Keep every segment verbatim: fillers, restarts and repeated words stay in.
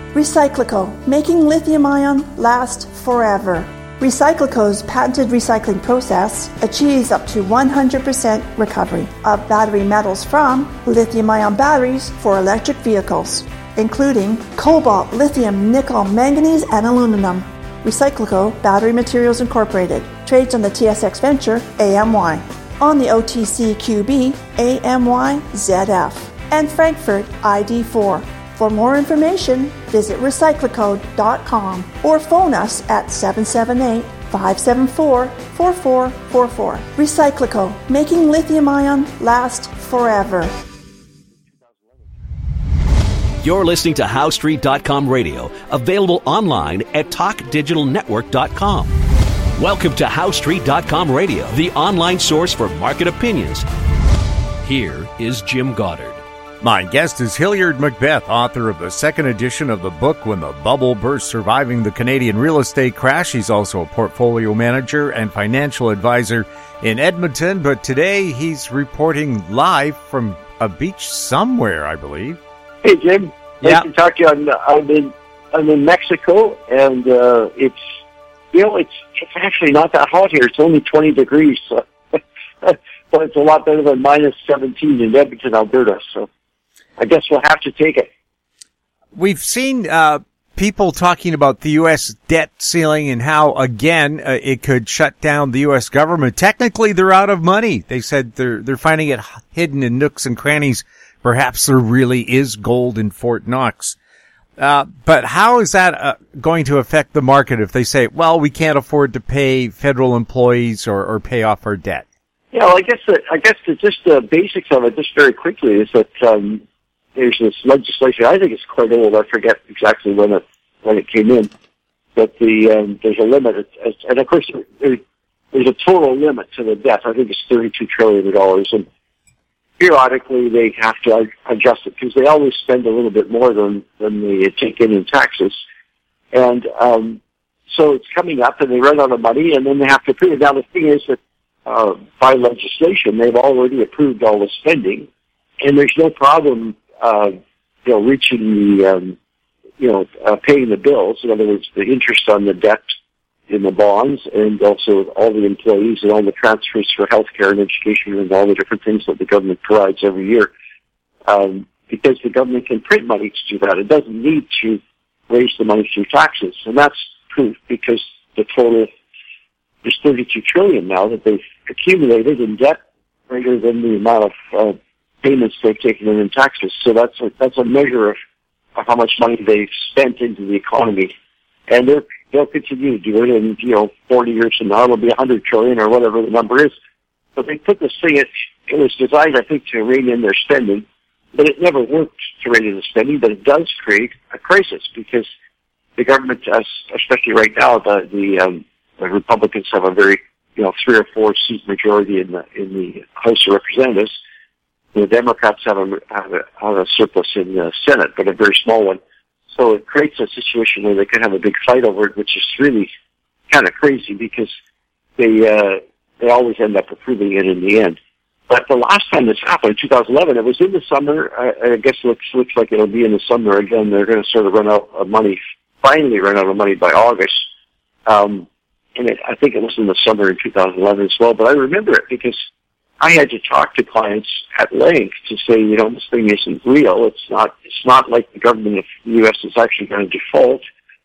Recyclico, making lithium-ion last forever. Recyclico's patented recycling process achieves up to one hundred percent recovery of battery metals from lithium-ion batteries for electric vehicles, including cobalt, lithium, nickel, manganese, and aluminum. Recyclico Battery Materials Incorporated trades on the T S X Venture A M Y, on the O T C Q B A M Y Z F, and Frankfurt I D four. For more information, visit recyclico dot com or phone us at seven seven eight, five seven four, four four four four. Recyclico, making lithium-ion last forever. You're listening to How Street dot com radio, available online at talk digital network dot com. Welcome to How Street dot com radio, the online source for market opinions. Here is Jim Goddard. My guest is Hilliard Macbeth, author of the second edition of the book, When the Bubble Burst, Surviving the Canadian Real Estate Crash. He's also a portfolio manager and financial advisor in Edmonton, but today he's reporting live from a beach somewhere, I believe. Hey, Jim. Nice yeah. to talk to you. I'm, I'm, in, I'm in Mexico, and uh, it's, you know, it's it's actually not that hot here. It's only twenty degrees, so but it's a lot better than minus seventeen in Edmonton, Alberta, so I guess we'll have to take it. We've seen uh, people talking about the U S debt ceiling and how, again, uh, it could shut down the U S government. Technically, they're out of money. They said they're they're finding it hidden in nooks and crannies. Perhaps there really is gold in Fort Knox. Uh, but how is that uh, going to affect the market if they say, well, we can't afford to pay federal employees or, or pay off our debt? Yeah, well, I guess the, I guess the, just the basics of it, just very quickly, is that um, there's this legislation. I think it's quite old. I forget exactly when it when it came in. But the um, there's a limit, it's, it's, and of course there, there's a total limit to the debt. I think it's thirty-two trillion dollars, and periodically they have to adjust it because they always spend a little bit more than than they take in in taxes, and um, so it's coming up, and they run out of money, and then they have to pay it. Now the thing is that uh, by legislation they've already approved all the spending, and there's no problem, uh, you know, reaching the, um, you know, uh, paying the bills. In other words, the interest on the debt in the bonds, and also all the employees and all the transfers for healthcare and education and all the different things that the government provides every year. Um, because the government can print money to do that. It doesn't need to raise the money through taxes. And that's proof because the total is thirty-two trillion dollars now that they've accumulated in debt greater than the amount of uh, payments they've taken in in taxes. So that's a, that's a measure of, of how much money they've spent into the economy. And they're They'll continue to do it, and, you know, forty years from now, it'll be one hundred trillion dollars or whatever the number is. But they put this thing, it, it was designed, I think, to rein in their spending, but it never worked to rein in the spending, but it does create a crisis because the government, especially right now, the, the, um, the Republicans have a very, you know, three or four seat majority in the, in the House of Representatives. The Democrats have a, have a, have a surplus in the Senate, but a very small one. So it creates a situation where they can have a big fight over it, which is really kind of crazy because they uh, they always end up approving it in the end. But the last time this happened, in two thousand eleven, it was in the summer. I, I guess it looks, looks like it'll be in the summer again. They're going to sort of run out of money, finally run out of money by August. Um, and it, I think it was in the summer in two thousand eleven as well. But I remember it because I had to talk to clients at length to say, you know, this thing isn't real. It's not. It's not like the government of the U S is actually going to default.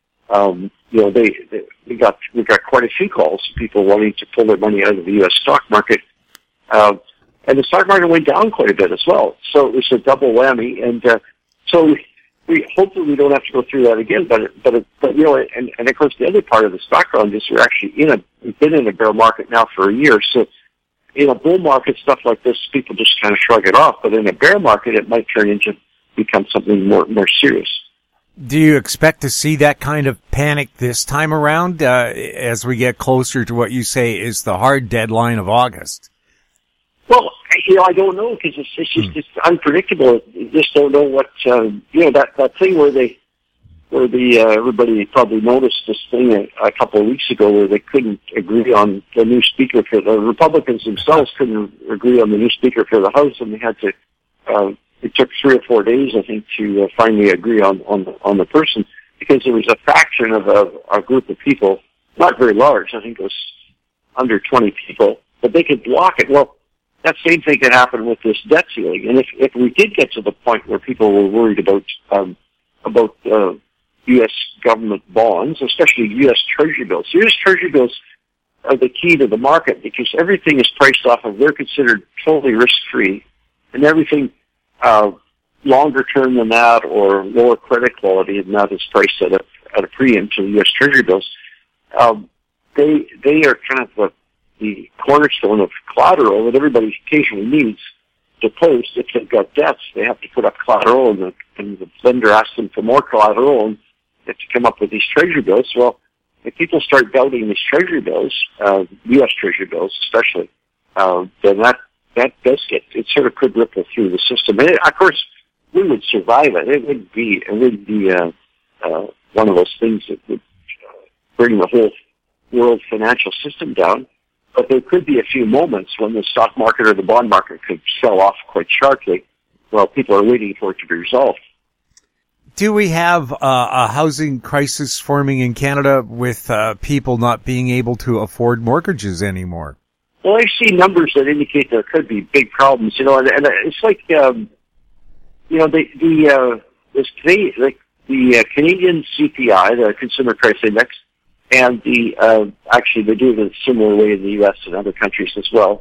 Um, you know, they, they we got we got quite a few calls, people wanting to pull their money out of the U S stock market, uh, and the stock market went down quite a bit as well. So it was a double whammy, and uh, so we, we hopefully we don't have to go through that again. But but but you know, and and of course the other part of the background is we're actually in a we've been in a bear market now for a year, so. In a bull market, stuff like this, people just kind of shrug it off. But in a bear market, it might turn into become something more more serious. Do you expect to see that kind of panic this time around uh, as we get closer to what you say is the hard deadline of August? Well, you know, I don't know because it's, it's just it's unpredictable. You just don't know what um, you know that that thing where they. Where the uh, everybody probably noticed this thing a, a couple of weeks ago, where they couldn't agree on the new speaker for the Republicans themselves couldn't agree on the new speaker for the House, and they had to, uh, you it took three or four days, I think, to uh, finally agree on on the, on the person, because there was a faction of a, a group of people, not very large. I think it was under twenty people, but they could block it. Well, that same thing could happen with this debt ceiling. And if if we did get to the point where people were worried about um, about uh, U S government bonds, especially U S Treasury bills, U S Treasury bills are the key to the market because everything is priced off of, they're considered totally risk-free, and everything uh, longer term than that or lower credit quality than that is priced at a, at a premium to U S Treasury bills. Um, they they are kind of the, the cornerstone of collateral that everybody occasionally needs to post. If they've got debts, they have to put up collateral, and the, and the lender asks them for more collateral, and they have to come up with these Treasury bills. Well, if people start doubting these Treasury bills, uh, U S Treasury bills especially, uh, then that, that does get, it sort of could ripple through the system. And it, of course, we would survive it. It would be, it would be, uh, uh, one of those things that would uh, bring the whole world financial system down. But there could be a few moments when the stock market or the bond market could sell off quite sharply while people are waiting for it to be resolved. Do we have uh, a housing crisis forming in Canada with uh, people not being able to afford mortgages anymore? Well, I see numbers that indicate there could be big problems, you know, and, and it's like, um, you know, the the uh, this Canadian, like the uh, Canadian C P I, the Consumer Price Index, and the uh, actually they do it in a similar way in the U S and other countries as well,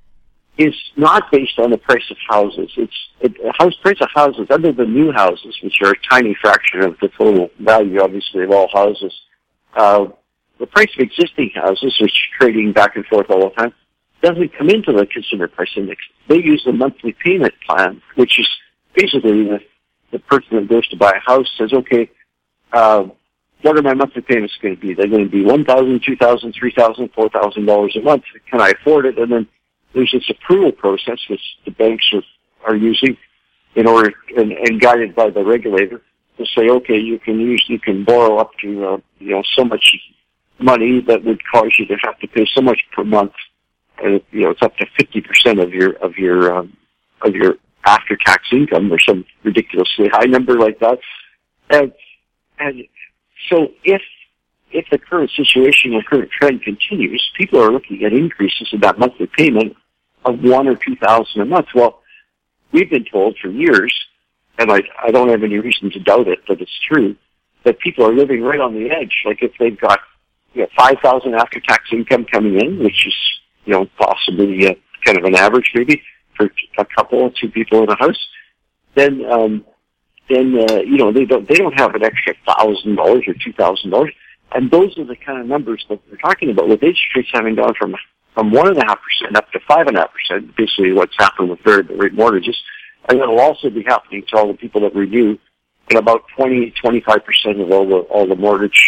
is not based on the price of houses. It's it, the house price of houses, other than new houses, which are a tiny fraction of the total value, obviously, of all houses. Uh, the price of existing houses, which are trading back and forth all the time, doesn't come into the Consumer Price Index. They use the monthly payment plan, which is basically the, the person that goes to buy a house says, okay, uh, what are my monthly payments going to be? They're going to be one thousand dollars, two thousand dollars, three thousand dollars, four thousand dollars a month. Can I afford it? And then there's this approval process which the banks are, are using in order, and, and guided by the regulator, to say, okay, you can use, you can borrow up to, uh, you know, so much money that would cause you to have to pay so much per month. And, you know, it's up to fifty percent of your, of your, um, of your after-tax income, or some ridiculously high number like that. And, and so if, if the current situation or current trend continues, people are looking at increases in that monthly payment of one or two thousand a month. Well, we've been told for years, and I, I don't have any reason to doubt it, but it's true, that people are living right on the edge. Like if they've got, you know, five thousand after-tax income coming in, which is, you know, possibly uh, kind of an average maybe for a couple or two people in a house, then, um, then, uh, you know, they don't, they don't have an extra thousand dollars or two thousand dollars. And those are the kind of numbers that we're talking about, with interest rates having gone from from one and a half percent up to five and a half percent. Basically, what's happened with variable rate mortgages, and that'll also be happening to all the people that renew. And about twenty, twenty-five percent of all the all the mortgage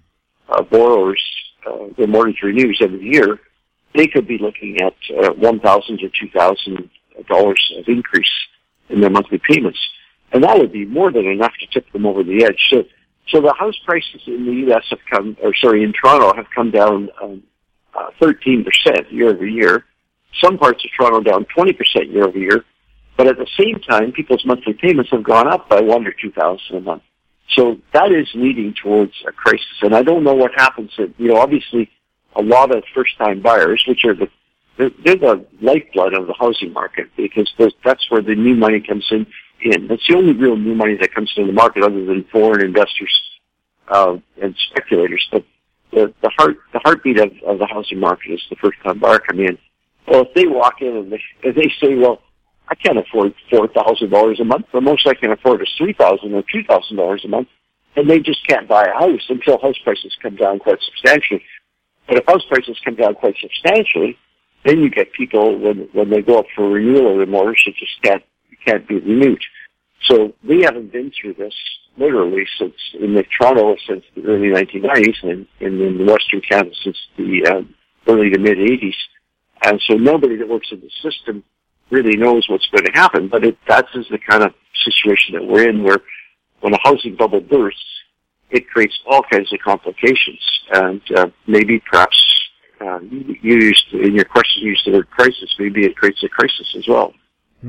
uh, borrowers, uh, their mortgage renews every year. They could be looking at uh, one thousand to two thousand dollars of increase in their monthly payments, and that would be more than enough to tip them over the edge. So. So the house prices in the U S have come, or sorry, in Toronto have come down um, uh, thirteen percent year over year. Some parts of Toronto down twenty percent year over year. But at the same time, people's monthly payments have gone up by one or two thousand a month. So that is leading towards a crisis. And I don't know what happens. You know, obviously, a lot of first-time buyers, which are the they're, they're the lifeblood of the housing market, because that's where the new money comes in. In. That's the only real new money that comes into the market, other than foreign investors uh, and speculators. But the, the heart, the heartbeat of, of the housing market is the first-time buyer coming in. Well, if they walk in and they, if they say, "Well, I can't afford four thousand dollars a month. The most I can afford is three thousand or two thousand dollars a month," and they just can't buy a house until house prices come down quite substantially. But if house prices come down quite substantially, then you get people when when they go up for renewal of their mortgage, it just can't. can't be renewed. So we haven't been through this literally since in the Toronto since the early nineteen nineties, and, and in Western Canada since the um, early to mid eighties. And so nobody that works in the system really knows what's going to happen. But it, that is the kind of situation that we're in, where when a housing bubble bursts, it creates all kinds of complications. And uh, maybe perhaps uh, you used in your question you used the word crisis. Maybe it creates a crisis as well. Hmm.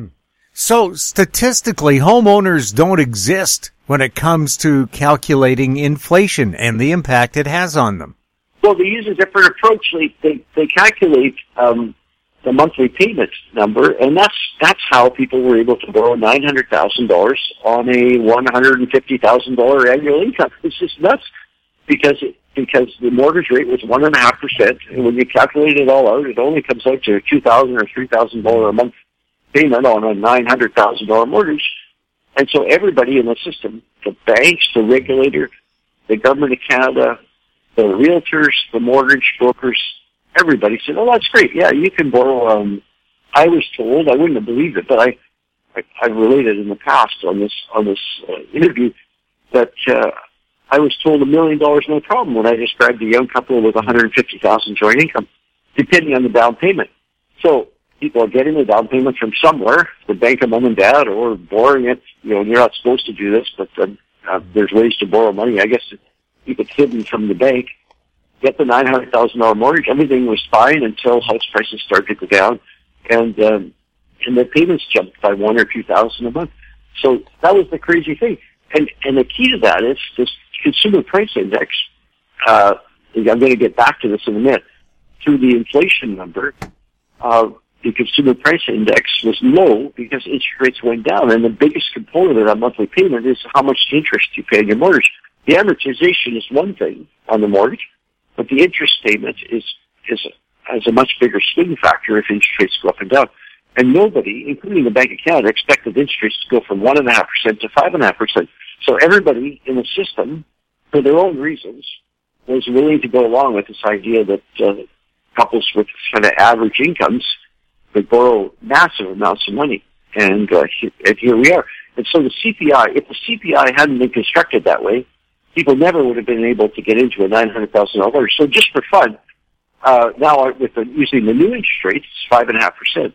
So statistically, homeowners don't exist when it comes to calculating inflation and the impact it has on them. Well, they use a different approach. They they, they calculate um, the monthly payment number, and that's that's how people were able to borrow nine hundred thousand dollars on a one hundred fifty thousand dollars annual income. It's just nuts because it, because the mortgage rate was one and a half percent, and when you calculate it all out, it only comes out to two thousand or three thousand dollars a month payment on a nine hundred thousand dollars mortgage. And so everybody in the system, the banks, the regulator, the government of Canada, the realtors, the mortgage brokers, everybody said, oh, that's great. Yeah, you can borrow. Um, I was told, I wouldn't have believed it, but I, I, I've related in the past on this, on this uh, interview that uh, I was told a million dollars no problem when I described a young couple with one hundred fifty thousand dollars joint income, depending on the down payment. So people are getting the down payment from somewhere, the bank of mom and dad, or borrowing it. You know, you're not supposed to do this, but uh, uh, there's ways to borrow money. I guess keep it hidden from the bank. Get the nine hundred thousand dollars mortgage. Everything was fine until house prices started to go down, and um, and the payments jumped by one or two thousand a month. So that was the crazy thing. And and the key to that is this consumer price index. Uh, I'm going to get back to this in a minute. Through the inflation number, uh, the consumer price index was low because interest rates went down, and the biggest component of that monthly payment is how much interest you pay on your mortgage. The amortization is one thing on the mortgage, but the interest payment is is has a much bigger swing factor if interest rates go up and down. And nobody, including the Bank of Canada, expected interest rates to go from one and a half percent to five and a half percent. So everybody in the system, for their own reasons, was willing to go along with this idea that uh, couples with kind of average incomes would borrow massive amounts of money. And, uh, and here we are. And so the C P I, if the C P I hadn't been constructed that way, people never would have been able to get into a nine hundred thousand dollars mortgage. So just for fun, uh, now with the, using the new interest rates, it's five and a half percent.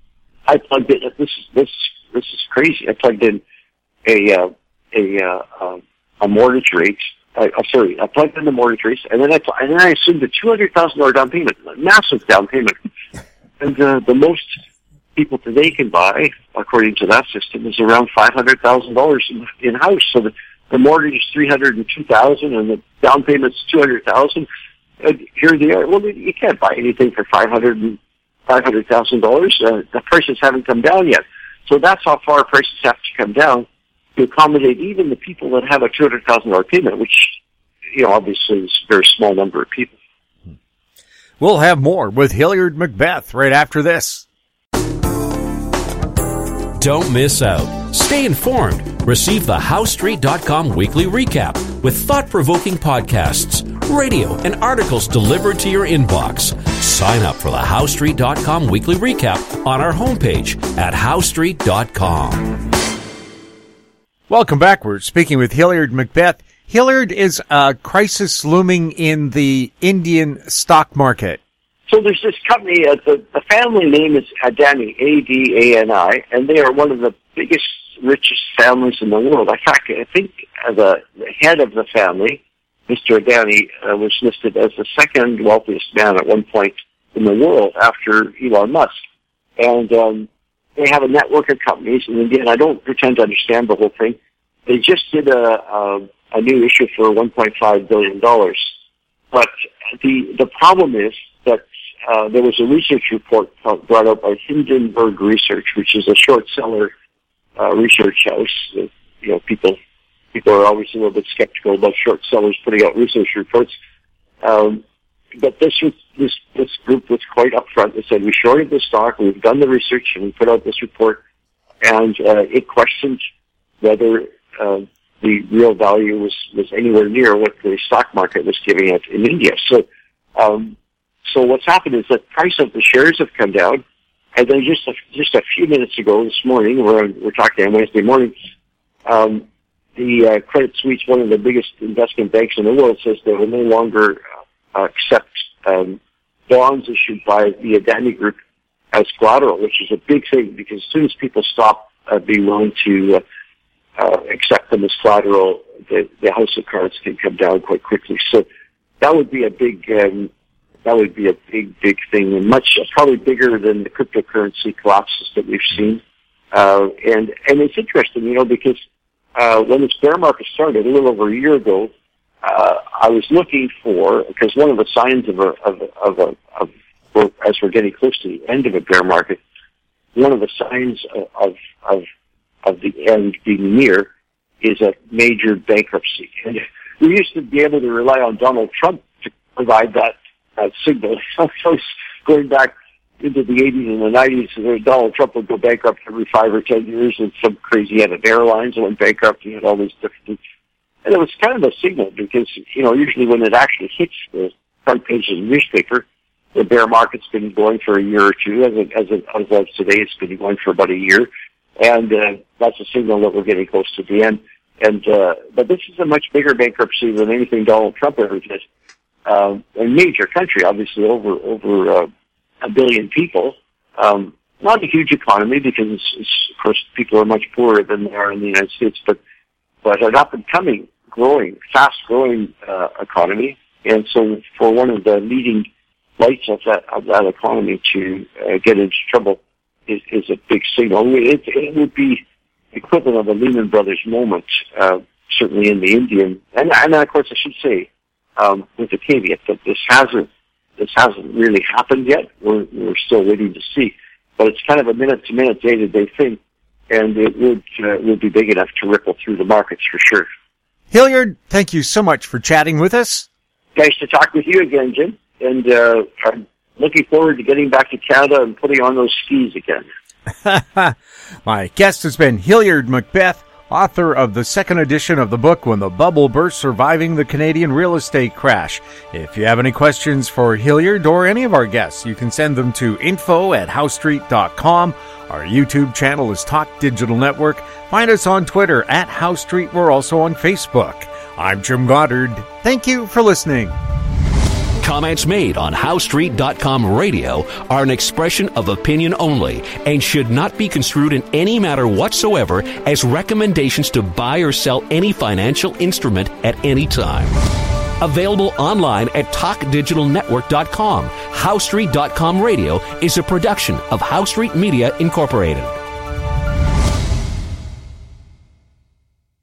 I plugged in. This is this this is crazy. I plugged in a uh, a uh, a mortgage rate. Uh, I'm sorry. I plugged in the mortgage rates, and then I and then I assumed a two hundred thousand dollar down payment, a massive down payment. And uh, the most people today can buy, according to that system, is around five hundred thousand dollars in, in house. So the, the mortgage is three hundred and two thousand, and the down payment's two hundred thousand. And here they are. Well, you can't buy anything for five hundred and five hundred thousand dollars. Uh, the prices haven't come down yet. So that's how far prices have to come down to accommodate even the people that have a two hundred thousand dollar payment, which, you know, obviously is a very small number of people. We'll have more with Hilliard Macbeth right after this. Don't miss out. Stay informed. Receive the House Street dot com weekly recap with thought-provoking podcasts, radio, and articles delivered to your inbox. Sign up for the House Street dot com weekly recap on our homepage at House Street dot com. Welcome back. We're speaking with Hilliard Macbeth. Hilliard, is a crisis looming in the Indian stock market? So there's this company, uh, the, the family name is Adani, A D A N I, and they are one of the biggest, richest families in the world. In fact, I think uh, the, the head of the family, Mister Adani, uh, was listed as the second wealthiest man at one point in the world after Elon Musk. And um, they have a network of companies in India, and I don't pretend to understand the whole thing. They just did a, a, a new issue for one point five billion dollars. But the the problem is that uh, there was a research report brought out by Hindenburg Research, which is a short seller uh, research house. Uh, you know, people people are always a little bit skeptical about short sellers putting out research reports. Um, but this was, this this group was quite upfront. They said, we shorted the stock, we've done the research, and we put out this report, and uh, it questioned whether uh, the real value was, was anywhere near what the stock market was giving it in India. So, um, so what's happened is that price of the shares have come down, and then just a, just a few minutes ago this morning, we're, we're talking on Wednesday morning, um, the uh, Credit Suisse, one of the biggest investment banks in the world, says they will no longer uh, accept um, bonds issued by the Adani Group as collateral, which is a big thing because as soon as people stop uh, being willing to uh, uh, accept them as collateral, the, the house of cards can come down quite quickly. So that would be a big, um, that would be a big, big thing, and much probably bigger than the cryptocurrency collapses that we've seen. Uh, and, and it's interesting, you know, because uh, when this bear market started a little over a year ago, uh, I was looking for, because one of the signs of a, of, of a, of, of, as we're getting close to the end of a bear market, one of the signs of, of, of the end being near is a major bankruptcy. And we used to be able to rely on Donald Trump to provide that, that signal. So going back into the eighties and the nineties, Donald Trump would go bankrupt every five or ten years, and some crazy head of airlines went bankrupt. He had all these different things. And it was kind of a signal because, you know, usually when it actually hits the front page of the newspaper, the bear market's been going for a year or two. As of, as of, as of today, it's been going for about a year. And uh, that's a signal that we're getting close to the end. And uh, but this is a much bigger bankruptcy than anything Donald Trump ever did. Uh, a major country, obviously, over over uh, a billion people. Um, not a huge economy because, it's, it's, of course, people are much poorer than they are in the United States, but but an up-and-coming, growing, fast-growing uh, economy. And so for one of the leading lights of that, of that economy to uh, get into trouble is, is a big signal. It, it would be equivalent of a Lehman Brothers moment, uh, certainly in the Indian, and, and of course I should say, um, with the caveat that this hasn't, this hasn't really happened yet. We're, we're still waiting to see, but it's kind of a minute-to-minute, day-to-day thing, and it would, uh, would be big enough to ripple through the markets for sure. Hilliard, thank you so much for chatting with us. Nice to talk with you again, Jim, and uh, I'm looking forward to getting back to Canada and putting on those skis again. My guest has been Hilliard Macbeth, author of the second edition of the book, When the Bubble Burst, Surviving the Canadian Real Estate Crash. If you have any questions for Hilliard or any of our guests, you can send them to info at house street dot com. Our YouTube channel is Talk Digital Network. Find us on Twitter at House Street. We're also on Facebook. I'm Jim Goddard. Thank you for listening. Comments made on house street dot com radio are an expression of opinion only and should not be construed in any matter whatsoever as recommendations to buy or sell any financial instrument at any time. Available online at talk digital network dot com. house street dot com radio is a production of House Street Media Incorporated.